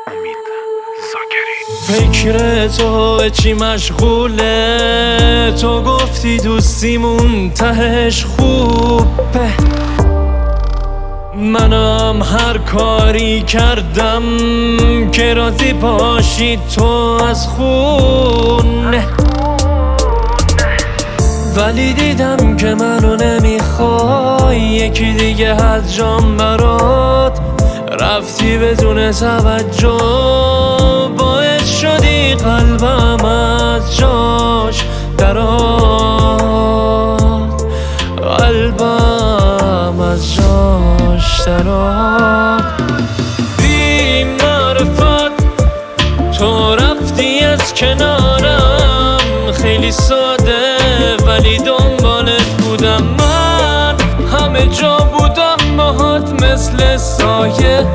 امید زاکری. فکر تو چی مشغوله؟ تو گفتی دوستیمون تهش خوبه. منم هر کاری کردم که راضی باشی تو از خونه، ولی دیدم که منو نمیخوای. یکی دیگه از جام برات رفتی بدون توجه، باعث شدی قلبم از جاش درآد، قلبم از جاش درآد. بی معرفت تو رفتی از کنارم، خیلی ساده ولی دنبالت بودم. من همه جا بودم باهات مثل سایه،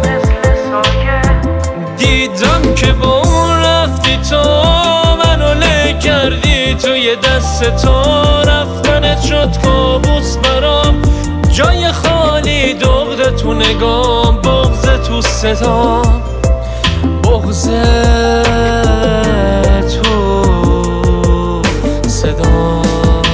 دیدم که با اون رفتی تو، منو له کردی توی دست تو. رفتنت شد کابوس برام، جای خالی دغد تو نگام، بغض تو صدا، بغض تو صدا.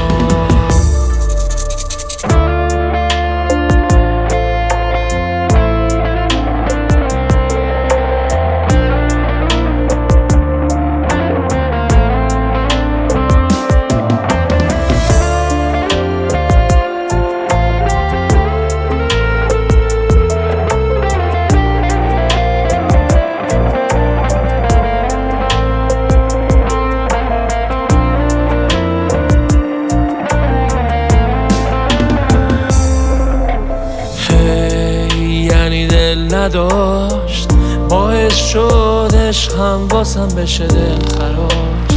دل نداشت، باعث شد عشقم واسم بشه دل خراش.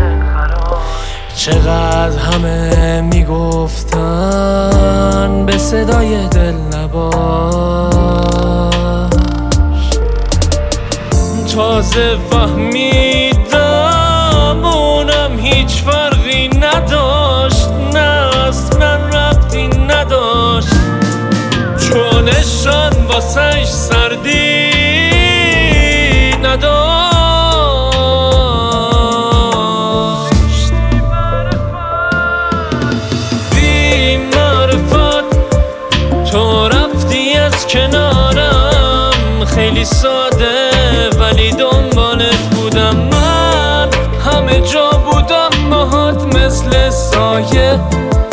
چقدر همه میگفتن به صدای دل نباش، تازه فهمیدم اونم هیچ فرقی نداشت. نه اصلا ربطی نداشت، چونشان واسش سردی نداشت. بی معرفت تو رفتی از کنارم، خیلی ساده ولی دنبالت بودم. من همه جا بودم باهات مثل سایه،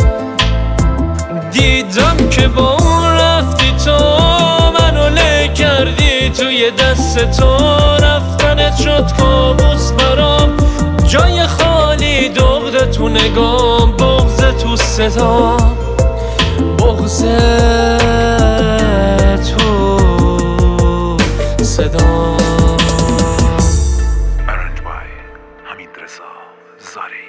دیدم که با اون رفتی تو، منو له کردی توی دست تو. رفتنت شد کابوس برام، جای خالی دغد تو نگام، بغض تو صدا، بغض تو صدا. ارنج بای حمید رضا زاری.